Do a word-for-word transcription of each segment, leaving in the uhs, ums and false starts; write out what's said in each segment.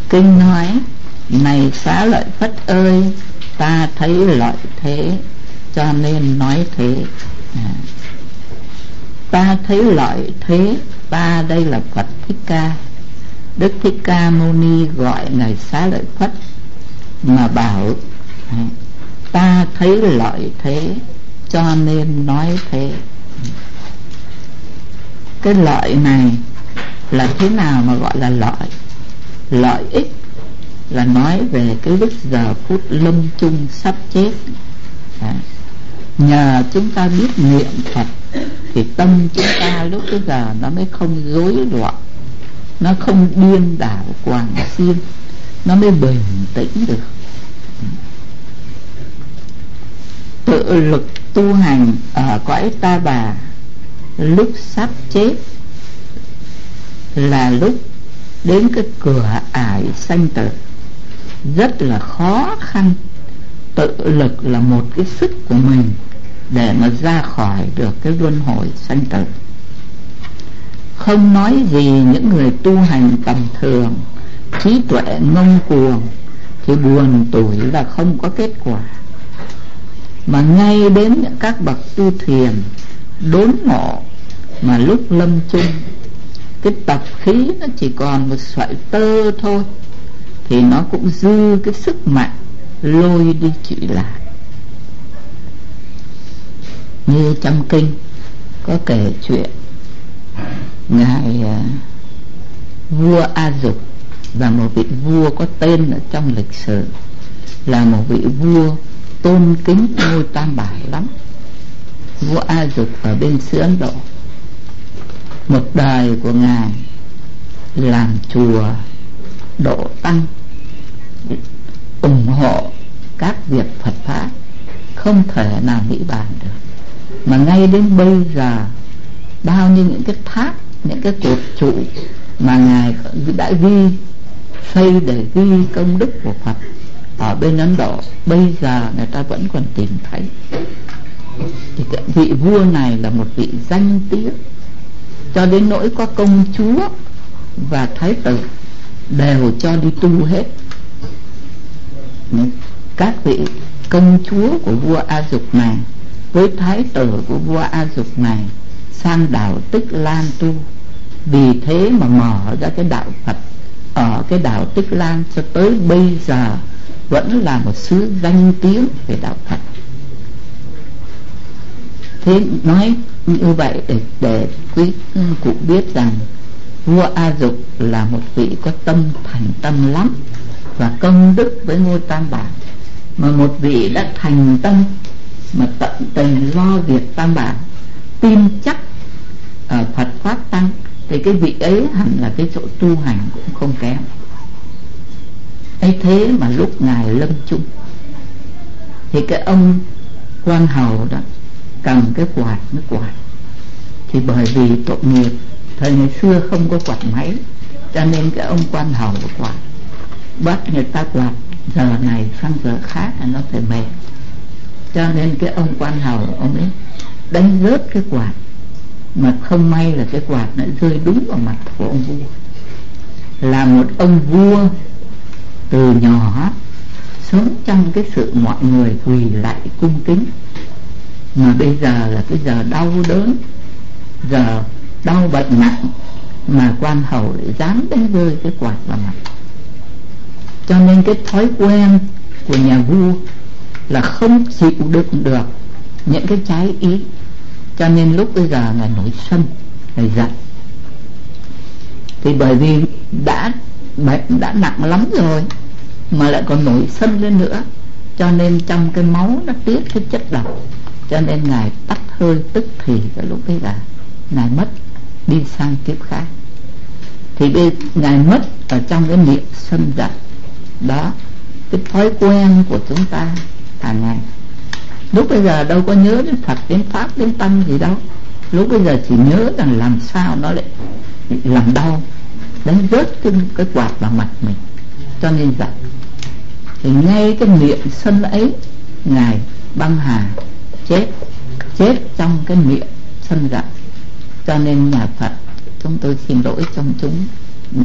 Kinh nói: này Xá Lợi Phất ơi, ta thấy lợi thế cho nên nói thế. à, Ta thấy lợi thế. Ta đây là Phật Thích Ca. Đức Thích Ca Mâu Ni gọi ngài Xá Lợi Phất mà bảo: à, ta thấy lợi thế cho nên nói thế. Cái lợi này là thế nào mà gọi là lợi? Lợi ích là nói về cái lúc giờ phút lâm chung sắp chết. à, Nhờ chúng ta biết niệm Phật thì tâm chúng ta lúc bây giờ nó mới không rối loạn, nó không điên đảo quàng xiên, nó mới bình tĩnh được. Tự lực tu hành ở cõi Ta Bà lúc sắp chết là lúc đến cái cửa ải sanh tử rất là khó khăn. Tự lực là một cái sức của mình để mà ra khỏi được cái luân hồi sanh tử. Không nói gì những người tu hành tầm thường, trí tuệ ngông cuồng thì buồn tủi là không có kết quả. Mà ngay đến những các bậc tu thiền đốn ngộ mà lúc lâm chung, cái tập khí nó chỉ còn một sợi tơ thôi, thì nó cũng dư cái sức mạnh lôi đi trị lại. Như trong kinh có kể chuyện ngài uh, vua A Dục và một vị vua có tên ở trong lịch sử, là một vị vua tôn kính ngôi Tam Bảo lắm. Vua A Dục ở bên xứ Ấn Độ, một đời của ngài làm chùa, độ tăng, ủng hộ các việc Phật pháp, không thể nào nghĩ bàn được. Mà ngay đến bây giờ, bao nhiêu những cái tháp, những cái cột trụ mà ngài đã ghi xây để ghi công đức của Phật ở bên Ấn Độ, bây giờ người ta vẫn còn tìm thấy. Thì cái vị vua này là một vị danh tiếng, cho đến nỗi có công chúa và thái tử đều cho đi tu hết. Các vị công chúa của vua A Dục này với thái tử của vua A Dục này sang đảo Tích Lan tu. Vì thế mà mở ra cái đạo Phật ở cái đảo Tích Lan cho tới bây giờ vẫn là một xứ danh tiếng về đạo Phật. Thế nói như vậy để, để quý cụ biết rằng vua A Dục là một vị có tâm thành tâm lắm và công đức với ngôi Tam Bảo. Mà một vị đã thành tâm mà tận tình lo việc Tam Bảo, tin chắc ở Phật Pháp Tăng, thì cái vị ấy hẳn là cái chỗ tu hành cũng không kém. ấy thế mà lúc ngài lâm chung thì cái ông quan hầu đó cầm cái quạt nó quạt. Thì bởi vì tội nghiệp thời ngày xưa không có quạt máy, cho nên cái ông quan hầu quạt, bắt người ta quạt giờ này sang giờ khác là nó phải mệt. Cho nên cái ông quan hầu ông ấy đánh rớt cái quạt, mà không may là cái quạt nó rơi đúng vào mặt của ông vua. Là một ông vua từ nhỏ sống trong cái sự mọi người quỳ lại cung kính, mà bây giờ là cái giờ đau đớn, giờ đau bệnh nặng, mà quan hầu lại dám đánh rơi cái quạt vào mặt. Cho nên cái thói quen của nhà vua là không chịu đựng được những cái trái ý, cho nên lúc bây giờ là nổi sân, là giận. Thì bởi vì đã bệnh đã nặng lắm rồi mà lại còn nổi sân lên nữa, cho nên trong cái máu nó tiết cái chất độc, cho nên ngài tắt hơi tức thì cái lúc bây giờ ngài mất, đi sang kiếp khác. Thì bây ngài mất ở trong cái niệm sân giận đó, cái thói quen của chúng ta hàng ngày. Lúc bây giờ đâu có nhớ đến Phật, đến Pháp, đến Tăng gì đâu. Lúc bây giờ chỉ nhớ rằng làm sao nó lại làm đau, đánh rớt cái, cái quạt vào mặt mình, cho nên giận. Thì ngay cái miệng sân ấy ngài băng hà chết, chết trong cái miệng sân giận. Cho nên nhà Phật, chúng tôi xin lỗi trong chúng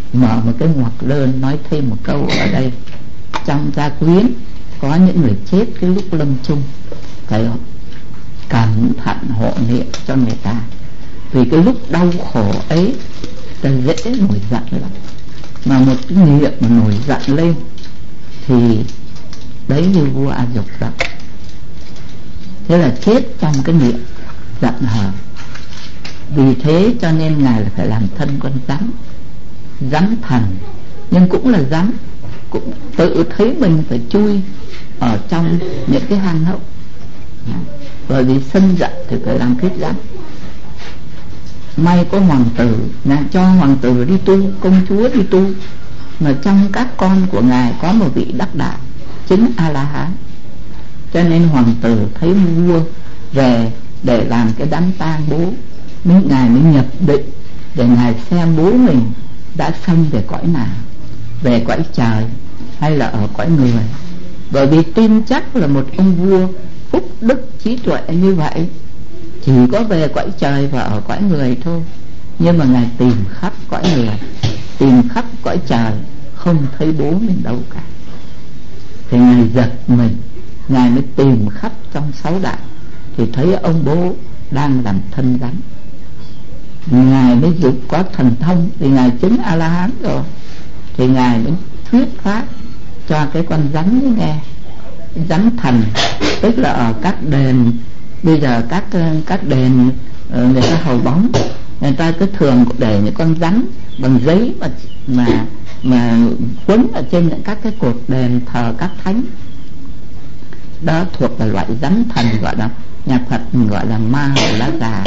mở một cái ngoặc đơn nói thêm một câu ở đây. Trong gia quyến có những người chết cái lúc lâm chung, phải cẩn thận hộ niệm cho người ta, vì cái lúc đau khổ ấy ta dễ nổi giận lắm, mà một cái niệm mà nổi giận lên thì đấy như vua A Dục đó. Thế là chết trong cái niệm giận hờn. Vì thế cho nên ngài là phải làm thân con rắn, rắn thần, nhưng cũng là rắn, cũng tự thấy mình phải chui ở trong những cái hang hốc, bởi vì sân giận thì phải làm kết rắn. May có hoàng tử, ngài cho hoàng tử đi tu, công chúa đi tu, mà trong các con của ngài có một vị đắc đạo chứng A La Hán, cho nên hoàng tử thấy vua về để làm cái đám tang bố, mới ngài mới nhập định để ngài xem bố mình đã sanh về cõi nào, về cõi trời hay là ở cõi người. Bởi vì tin chắc là một ông vua phúc đức trí tuệ như vậy chỉ có về cõi trời và ở cõi người thôi, nhưng mà ngài tìm khắp cõi người, tìm khắp cõi trời, không thấy bố mình đâu cả. Thì ngài giật mình, ngài mới tìm khắp trong sáu đại, thì thấy ông bố đang làm thân rắn. Ngài mới dục có thần thông, thì ngài chứng A La Hán rồi, thì ngài mới thuyết pháp cho cái con rắn mới nghe. Rắn thần tức là ở các đền, bây giờ các các đền người ta hầu bóng, người ta cứ thường để những con rắn bằng giấy mà mà mà quấn ở trên những các cái cột đền thờ các thánh. Đó thuộc là loại rắn thần, gọi là nhà Phật gọi là ma hầu lá già.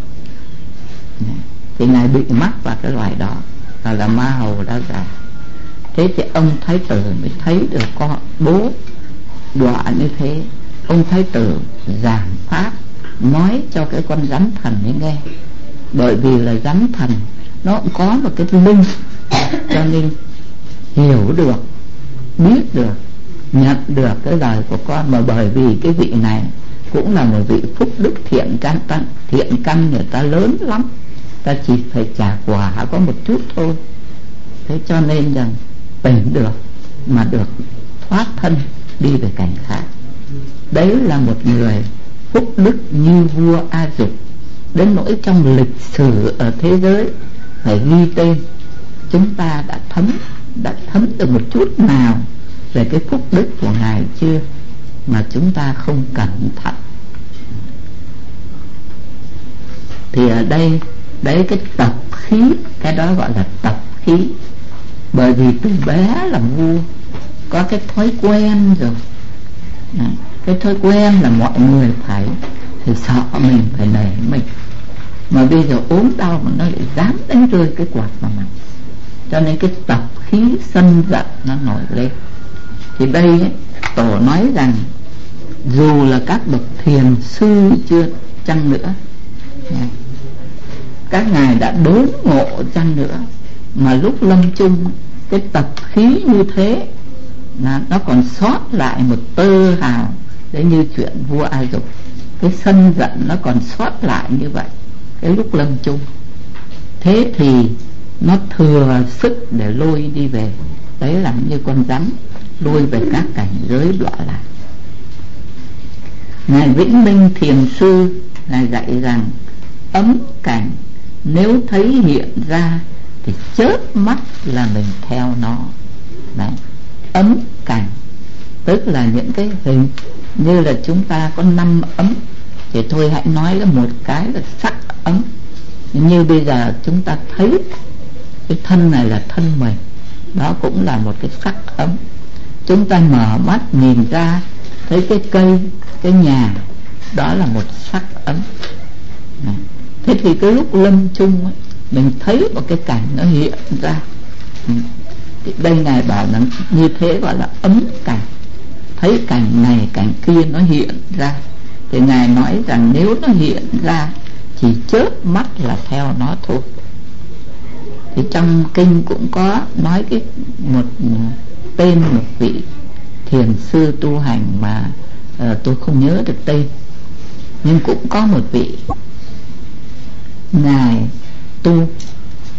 Thì ngài bị mắc vào cái loài đó, gọi là ma hầu lá già. Thế thì ông thái tử mới thấy được có bố đọa như thế. Ông thái tử giảng pháp nói cho cái con rắn thần ấy nghe, bởi vì là rắn thần nó cũng có một cái linh, cho nên hiểu được, biết được, nhận được cái lời của con. Mà bởi vì cái vị này cũng là một vị phúc đức thiện căn, thiện căn người ta lớn lắm, ta chỉ phải trả quả có một chút thôi. Thế cho nên rằng tỉnh được mà được thoát thân đi về cảnh khác. Đấy là một người phúc đức như vua A Dục, đến nỗi trong lịch sử ở thế giới phải ghi tên. Chúng ta đã thấm đã thấm được một chút nào về cái phúc đức của ngài chưa, mà chúng ta không cẩn thận. Thì ở đây đấy, cái tập khí, cái đó gọi là tập khí. Bởi vì từ bé làm vua có cái thói quen rồi. Đấy, cái thói quen là mọi người phải phải sợ mình, phải nể mình. Mà bây giờ ốm đau mà nó lại dám đánh rơi cái quạt vào mặt, cho nên cái tập khí sân giận nó nổi lên. Thì đây ấy, Tổ nói rằng dù là các bậc thiền sư chưa chăng nữa, các ngài đã đốn ngộ chăng nữa, mà lúc lâm chung cái tập khí như thế là nó còn sót lại một tơ hào. Đấy, như chuyện vua A Dục, cái sân giận nó còn sót lại như vậy cái lúc lâm chung. Thế thì nó thừa sức để lôi đi về. Đấy là như con rắn lôi về các cảnh giới đọa lạc. Ngài Vĩnh Minh Thiền Sư Ngài dạy rằng ấm cảnh nếu thấy hiện ra thì chớp mắt là mình theo nó. Đấy, ấm cảnh tức là những cái hình như là chúng ta có năm ấm, thì thôi hãy nói là một cái là sắc ấm. Như bây giờ chúng ta thấy cái thân này là thân mình, đó cũng là một cái sắc ấm. Chúng ta mở mắt nhìn ra thấy cái cây, cái nhà, đó là một sắc ấm. Thế thì cái lúc lâm chung ấy, mình thấy một cái cảnh nó hiện ra, thì đây Ngài bảo là như thế gọi là ấm cảnh. Thấy cảnh này cảnh kia nó hiện ra, thì Ngài nói rằng nếu nó hiện ra chỉ chớp mắt là theo nó thôi. Thì trong kinh cũng có nói cái một tên một vị thiền sư tu hành mà uh, tôi không nhớ được tên, nhưng cũng có một vị Ngài tu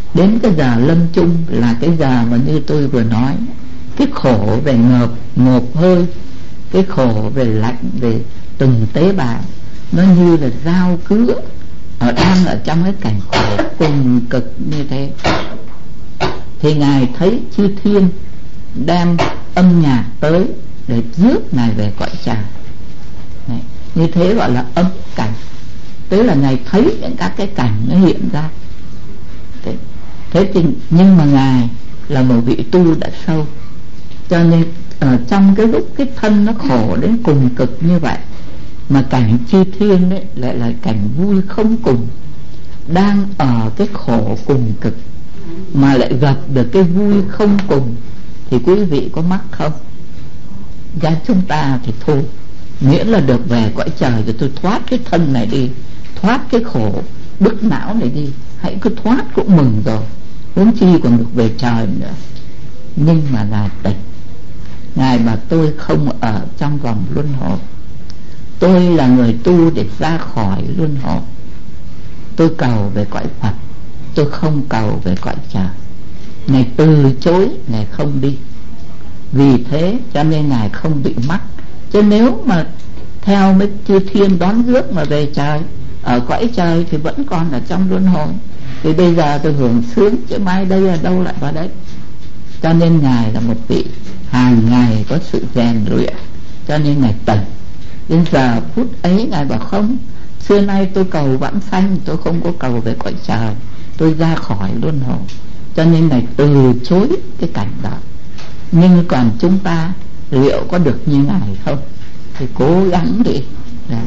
Đến cái giờ lâm chung là cái giờ mà như tôi vừa nói, cái khổ về ngợp ngộp hơi, cái khổ về lạnh, về từng tế bào, nó như là dao cứa, ở đang ở trong cái cảnh khổ cùng cực như thế. Thì Ngài thấy chư thiên đem âm nhạc tới để rước Ngài về cõi trời. Đấy, như thế gọi là âm cảnh. Tức là Ngài thấy những các cái cảnh nó hiện ra. Thế, thế thì nhưng mà Ngài là một vị tu đã sâu, cho nên ở trong cái lúc cái thân nó khổ đến cùng cực như vậy, mà cảnh chư thiên đấy lại là cảnh vui không cùng, đang ở cái khổ cùng cực mà lại gặp được cái vui không cùng, thì quý vị có mắc không? Ra chúng ta thì thôi, miễn là được về cõi trời rồi tôi thoát cái thân này đi, thoát cái khổ bức não này đi, hãy cứ thoát cũng mừng rồi, huống chi còn được về trời nữa. Nhưng mà là tỉnh. Ngài bảo tôi không ở trong vòng luân hồi, tôi là người tu để ra khỏi luân hồi. Tôi cầu về cõi Phật, tôi không cầu về cõi trời. Ngài từ chối, Ngài không đi. Vì thế cho nên Ngài không bị mắc. Chứ nếu mà theo mấy chư thiên đón rước mà về trời, ở cõi trời thì vẫn còn ở trong luân hồi. Thì bây giờ tôi hưởng sướng, chứ mai đây là đâu lại vào đấy. Cho nên Ngài là một vị hàng ngày có sự rèn luyện, cho nên Ngài tỉnh. Đến giờ phút ấy Ngài bảo không, xưa nay tôi cầu vãng sanh, tôi không có cầu về cõi trời, tôi ra khỏi luân hồi. Cho nên Ngài từ chối cái cảnh đó. Nhưng còn chúng ta liệu có được như Ngài không? Thì cố gắng đi. Đấy.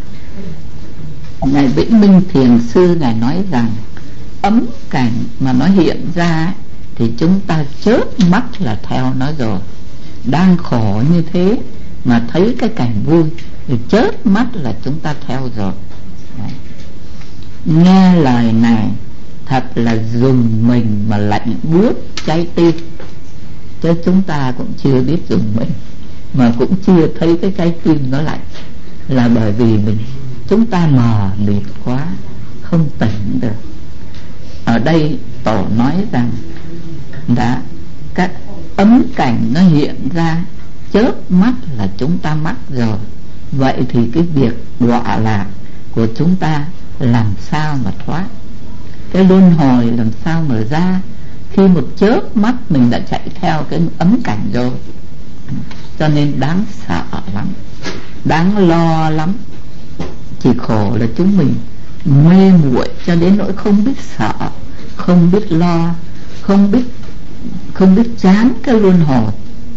Ngài Vĩnh Minh Thiền Sư Ngài nói rằng ấm cảnh mà nó hiện ra thì chúng ta chớp mắt là theo nó rồi. Đang khổ như thế mà thấy cái cảnh vui thì chớp mắt là chúng ta theo rồi. Đấy. Nghe lời này thật là dùng mình mà lạnh buốt trái tim. Chứ chúng ta cũng chưa biết dùng mình, mà cũng chưa thấy cái trái tim nó lạnh, là bởi vì mình chúng ta mờ mịt quá, không tỉnh được. Ở đây Tổ nói rằng đã các ấm cảnh nó hiện ra chớp mắt là chúng ta mắc rồi. Vậy thì cái việc đọa lạc của chúng ta làm sao mà thoát, cái luân hồi làm sao mà ra, khi một chớp mắt mình đã chạy theo cái ấm cảnh rồi. Cho nên đáng sợ lắm, đáng lo lắm. Chỉ khổ là chúng mình mê muội cho đến nỗi không biết sợ, không biết lo, không biết không biết chán cái luân hồi.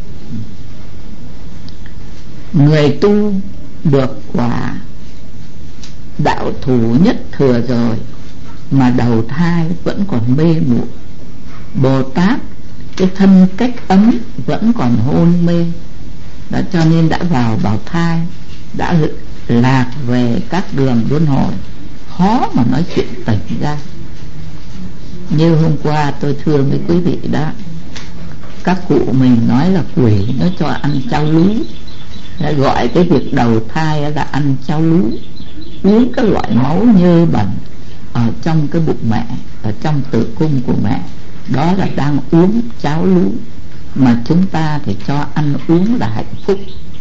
Người tu được quả đạo thủ nhất thừa rồi mà đầu thai vẫn còn mê muội. Bồ Tát cái thân cách ấm vẫn còn hôn mê, đó cho nên đã vào bào thai, đã lạc về các đường luân hồi, khó mà nói chuyện tỉnh ra. Như hôm qua tôi thưa với quý vị đó, các cụ mình nói là quỷ nó cho ăn cháo lú, gọi cái việc đầu thai là ăn cháo lú, uống cái loại máu nhơ bẩn ở trong cái bụng mẹ, ở trong tử cung của mẹ, đó là đang uống cháo lú. Mà chúng ta thì cho ăn uống là hạnh phúc.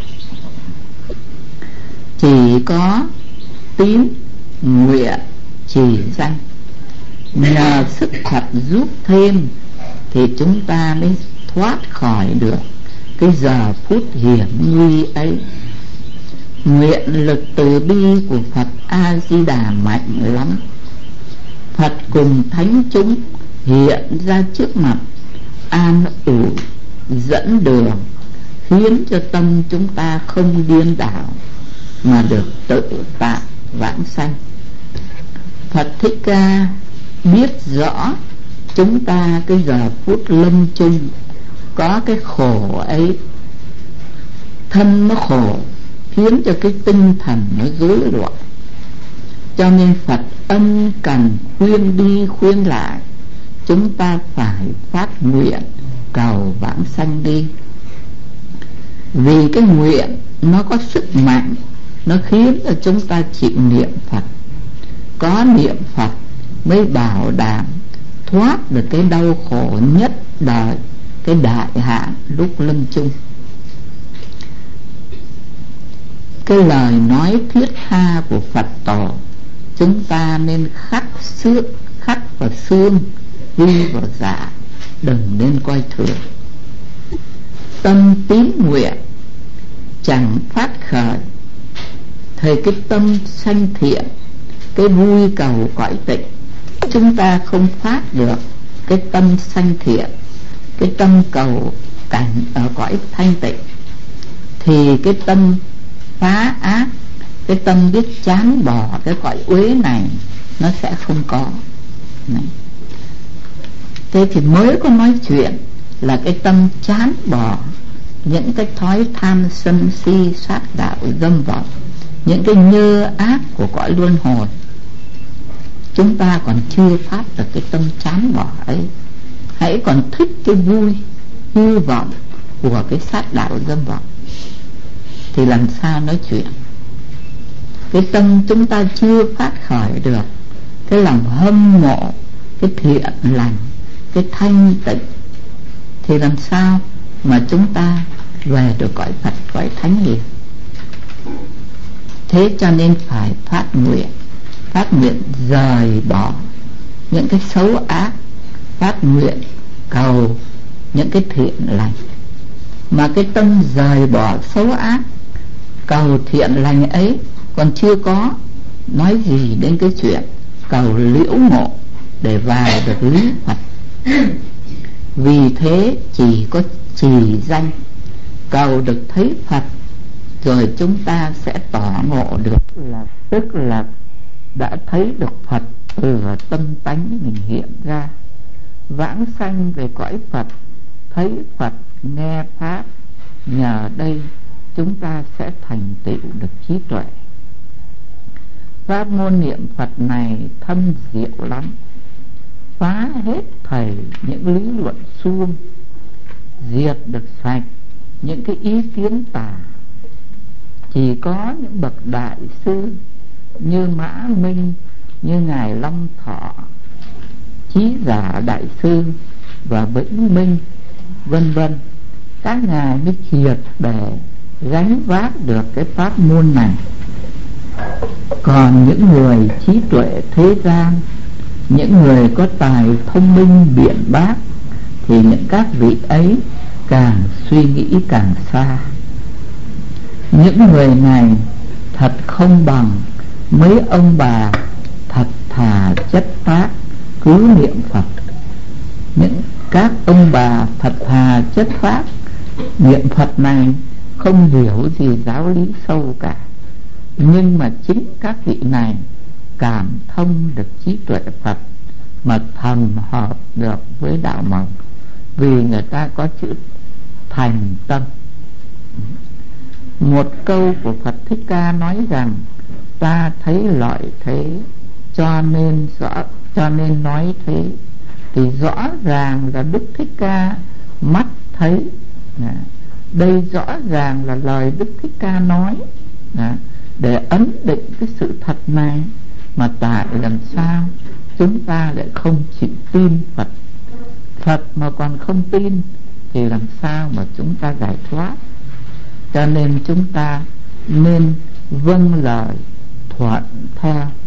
Chỉ có tín nguyện trì danh, nhờ sức Phật giúp thêm thì chúng ta mới thoát khỏi được cái giờ phút hiểm nguy ấy. Nguyện lực từ bi của Phật A Di Đà mạnh lắm. Phật cùng thánh chúng hiện ra trước mặt, an ủi dẫn đường, khiến cho tâm chúng ta không điên đảo mà được tự tại vãng sanh. Phật Thích Ca biết rõ chúng ta cái giờ phút lâm chung có cái khổ ấy, thân nó khổ khiến cho cái tinh thần nó rối loạn, cho nên Phật ân cần khuyên đi khuyên lại, chúng ta phải phát nguyện cầu vãng sanh đi. Vì cái nguyện nó có sức mạnh, nó khiến cho chúng ta chịu niệm Phật. Có niệm Phật mới bảo đảm thoát được cái đau khổ nhất đời, cái đại hạn lúc lâm chung. Cái lời nói thiết tha của Phật tổ chúng ta nên khắc xương, khắc vào xương, ghi vào dạ, đừng nên coi thường. Tâm tín nguyện chẳng phát khởi, thời cái tâm sanh thiện, cái vui cầu cõi tịnh. Chúng ta không phát được cái tâm sanh thiện, cái tâm cầu cảnh ở cõi thanh tịnh, thì cái tâm phá ác, cái tâm biết chán bỏ cái cõi uế này nó sẽ không có. Này. Thế thì mới có nói chuyện là cái tâm chán bỏ những cái thói tham sân si sát đạo dâm vọng, những cái nhơ ác của cõi luân hồi. Chúng ta còn chưa phát được cái tâm chán bỏ ấy, hãy còn thích cái vui hy vọng của cái sát đạo dâm vọng thì làm sao nói chuyện. Cái tâm chúng ta chưa phát khởi được cái lòng hâm mộ cái thiện lành, cái thanh tịnh, thì làm sao mà chúng ta về được cõi Phật, cõi thánh hiền. Thế cho nên phải phát nguyện, phát nguyện rời bỏ những cái xấu ác, phát nguyện cầu những cái thiện lành. Mà cái tâm rời bỏ xấu ác, cầu thiện lành ấy còn chưa có nói gì đến cái chuyện cầu liễu ngộ để vào được lý Phật. Vì thế chỉ có trì danh, cầu được thấy Phật, rồi chúng ta sẽ tỏ ngộ được, là tức là đã thấy được Phật ở tâm tánh mình hiện ra, vãng sanh về cõi Phật, thấy Phật, nghe Pháp. Nhờ đây chúng ta sẽ thành tựu được trí tuệ. Pháp môn niệm Phật này thâm diệu lắm, phá hết thầy những lý luận suông, diệt được sạch những cái ý kiến tà. Chỉ có những bậc đại sư như Mã Minh, như Ngài Long Thọ, Chí Giả Đại Sư và Vĩnh Minh vân vân, các ngài mới triệt để gánh vác được cái pháp môn này. Còn những người trí tuệ thế gian, những người có tài thông minh biện bác, thì những các vị ấy càng suy nghĩ càng xa. Những người này thật không bằng mấy ông bà thật thà chất phác cứ niệm Phật. Những các ông bà thật thà chất phác niệm Phật này không hiểu gì giáo lý sâu cả, nhưng mà chính các vị này cảm thông được trí tuệ Phật mà thần hợp được với đạo màu, vì người ta có chữ thành tâm. Một câu của Phật Thích Ca nói rằng: ta thấy lợi thế cho nên rõ, cho nên nói thế. Thì rõ ràng là Đức Thích Ca mắt thấy. Đây rõ ràng là lời Đức Thích Ca nói để ấn định cái sự thật này, mà tại làm sao chúng ta lại không chịu tin Phật. Phật mà còn không tin thì làm sao mà chúng ta giải thoát. Cho nên chúng ta nên vâng lời thuận theo